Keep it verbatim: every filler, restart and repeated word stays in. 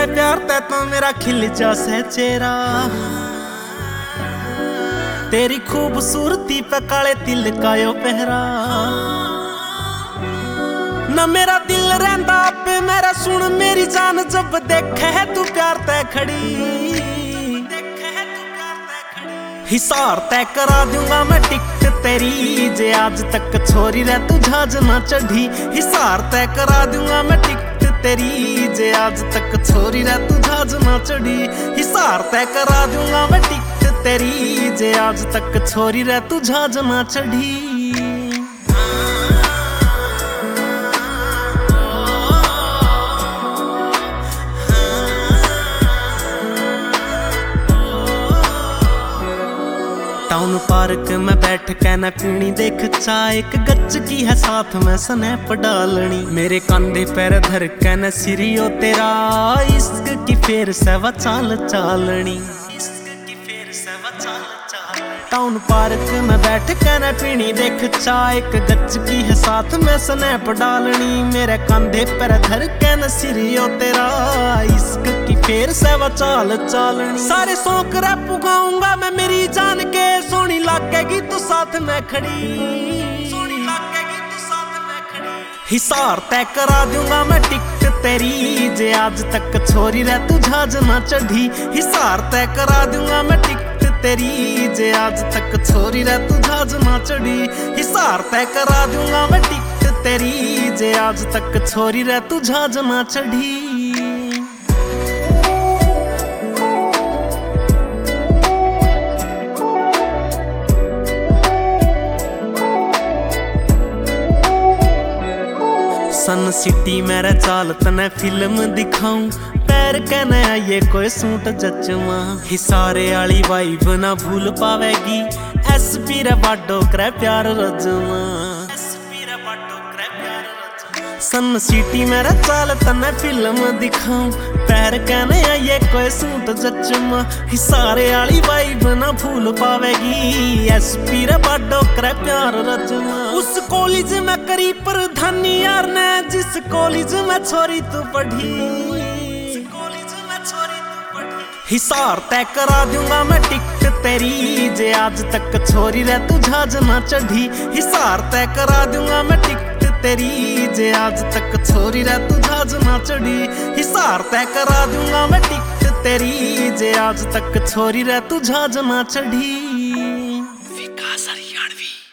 प्यार ते तो मेरा खिल जासे चेहरा, तेरी खूबसूरती पे काले तिल का यो पहरा। न मेरा दिल रहंदा पे मेरा सुन मेरी जान, जब देखे है तू प्यार ते खड़ी, हिसार तय करा दूंगा मैं टिकट तेरी, जे आज तक छोरी रह तू जहाज ना चढ़ी। हिसार तय करा दूंगा मैं टिकट तेरी, जे आज तक छोरी रह तू जहाज ना चढ़ी। हिसार तय करा दूंगा मैं टिकट तेरी, जे आज तक छोरी रह तू जहाज ना चढ़ी। टाउन पार्क में बैठ के न पीनी देख चाय, एक गच की है साथ में स्नैप डालनी। मेरे कंधे पैर धर के न सिरियो तेरा, इश्क की फेर से व चाल चालनी। टाउन पार्क में बैठ के न पीनी देख चाय, एक गच की है साथ में स्नैप डालनी। मेरे कंधे पैर धर के न सिरियो तेरा, इश्क की फेर से व चाल चालनी। सारे शौक रे पुगाऊंगा मैं मेरी जान के, सोनी लागेगी तू साथ में खड़ी, सोनी लागेगी तू साथ में खड़ी। हिसार तय करा दूंगा मैं टिकट तेरी, जे आज तक छोरी रह तू जहाज ना चढ़ी। हिसार तय करा दूंगा मैं टिकट तेरी, जे आज तक छोरी रह तू जहाज ना चढ़ी। हिसार तय करा दूंगा मैं टिकट तेरी, जे आज तक छोरी रह तू जहाज ना चढ़ी। सन सिटी मेरा चाल तने फिल्म दिखाऊं, पैर कहने ये कोई सूट जचवा। हिसारे आली वाइब ना भूल पावेगी, एस पी रे बाडो करे प्यार रजवा। सन सिटी मेरा चाल तने फिल्म दिखाऊं, पैर कहने ये कोई सूट जचवा। हिसारे आली वाइब ना भूल पावेगी, एस पी रे बाडो करे प्यार रजवा। उस कॉलेज में करी प्रधानी यार ने, जिस कॉलेज में छोरी तू पढ़ी। हिसार तय करा दूंगा मैं टिकट तेरी, जे आज तक छोरी रह तू जहाज ना चढ़ी। हिसार तय करा दूंगा मैं टिकट तेरी, जे आज तक छोरी रह तू जहाज ना चढ़ी। हिसार तय करा दूंगा मैं टिकट तेरी, जे आज तक छोरी रह तू जहाज ना चढ़ी। विकास हरियाणवी।